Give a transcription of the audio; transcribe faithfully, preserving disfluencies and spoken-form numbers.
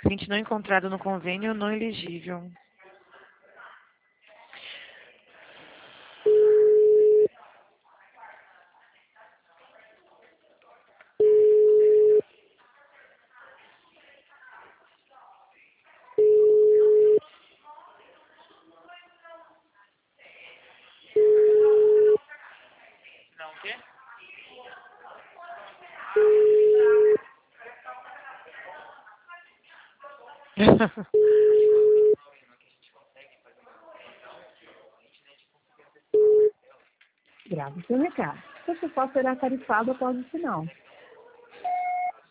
Cliente não encontrado no convênio, não elegível. Não, o quê? Grave seu recado. Seu suporte será tarifado após o sinal.